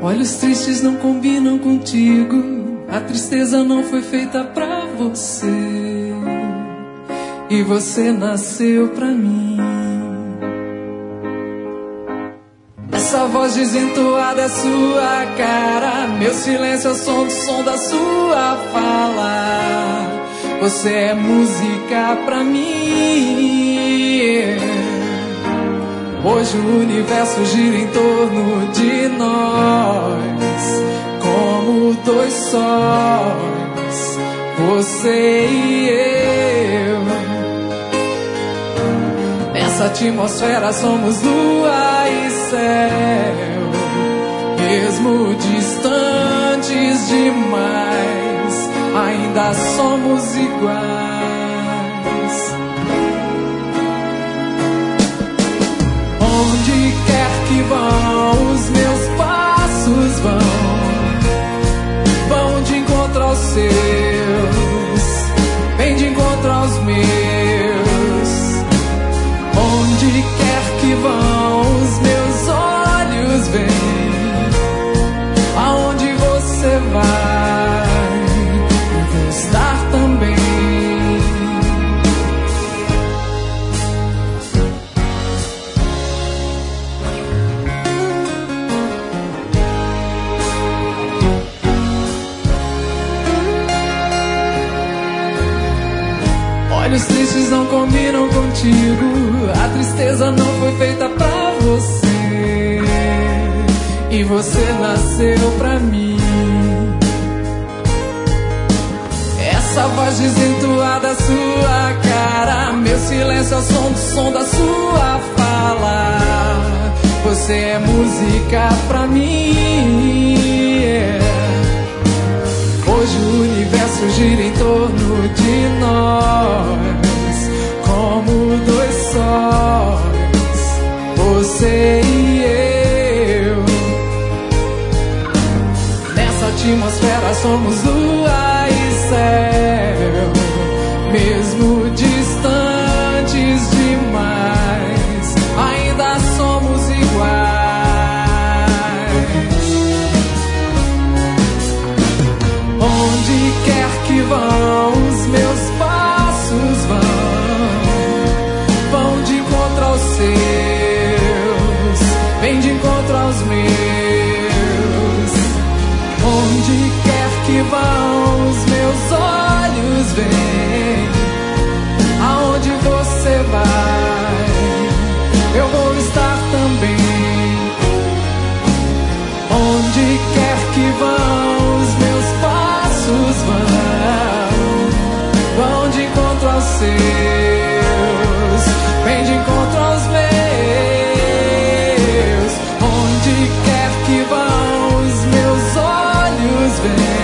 Olhos tristes não combinam contigo, a tristeza não foi feita pra você, e você nasceu pra mim. Essa voz desentoada é sua cara, meu silêncio é o som da sua fala. Você é música pra mim. Hoje o universo gira em torno de nós, como dois sóis, você e eu. Nessa atmosfera somos lua e céu, mesmo distantes demais, ainda somos iguais. Onde quer que vão, os meus passos vão de encontro aos seus, vem de encontro aos meus. Onde quer que vão, os meus olhos vêm, aonde você vai, eu vou estar também. Olhos tristes não combinam contigo, a tristeza não foi feita pra você, e você nasceu pra mim. Essa voz desentoada, sua cara, meu silêncio é o som da sua fala. Você é música pra mim. Hoje o universo gira em torno de nós, como dois sóis, você e eu. Nessa atmosfera somos lua e céu, mesmo distantes demais, ainda somos iguais. Onde quer que vão, os meus passos vão de encontro aos seus, vem de encontro aos meus. Onde quer que vão, os meus olhos vêm, aonde você vai, eu vou estar também. Onde quer que vão, os meus passos vão de encontro aos seus, vem de encontro aos meus. Onde quer que vão, os meus olhos vêm,